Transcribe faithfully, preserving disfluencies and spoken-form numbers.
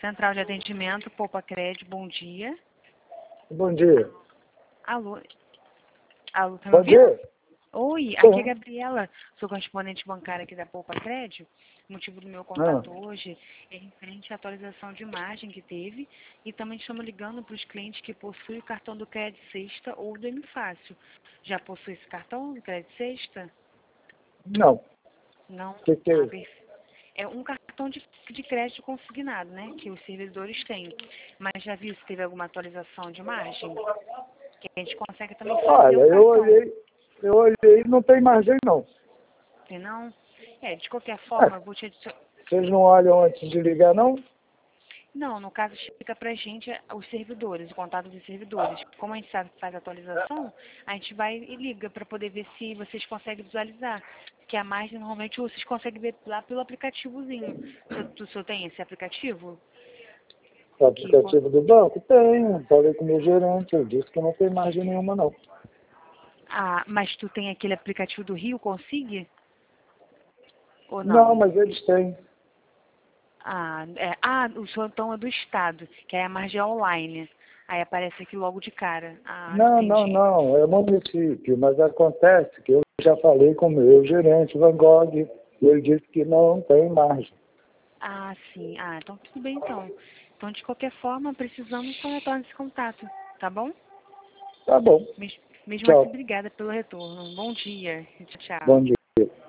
Central de Atendimento, Poupa Crédito, bom dia. Bom dia. Alô? Alô, tá me Bom ouvindo? dia. Oi, Sim. aqui é a Gabriela, sou correspondente bancária aqui da Poupa Crédito. O motivo do meu contato Ah. hoje é referente à atualização de imagem que teve e também estamos ligando para os clientes que possuem o cartão do Crédito Sexta ou do M Fácil. Já possui esse cartão do Crédito Sexta? Não. Não? O que, que é Ah, isso? perfeito. É um cartão de, de crédito consignado, né? Que os servidores têm. Mas já viu se teve alguma atualização de imagem? Que a gente consegue também fazer Olha, um eu cartão. olhei, eu olhei e não tem margem não. Se não, é, de qualquer É, forma, eu vou te adicionar. vocês não olham antes de ligar, não? Não, no caso chega pra gente os servidores, o contato dos servidores. Como a gente sabe que faz atualização, a gente vai e liga para poder ver se vocês conseguem visualizar. Que a margem normalmente vocês conseguem ver lá pelo aplicativozinho. Tu, tu tem esse aplicativo? O Que, con- aplicativo do banco? Tem. Falei com o meu gerente, eu disse que não tem margem nenhuma, não. ah, mas tu tem aquele aplicativo do Rio, Consigue? Ou Não, não? mas eles têm. Ah, é, ah, o seu então é do Estado, que é a margem online. Aí aparece aqui logo de cara. Ah, Não, não, entendi. não, é município, mas acontece que eu já falei com o meu gerente, Van Gogh, e ele disse que não tem margem. Ah, sim. Ah, então tudo bem então. Então, de qualquer forma, precisamos só retornar esse contato, tá bom? Tá bom. Mes- Mesmo assim, Tchau. obrigada pelo retorno. Bom dia. Tchau. Bom dia.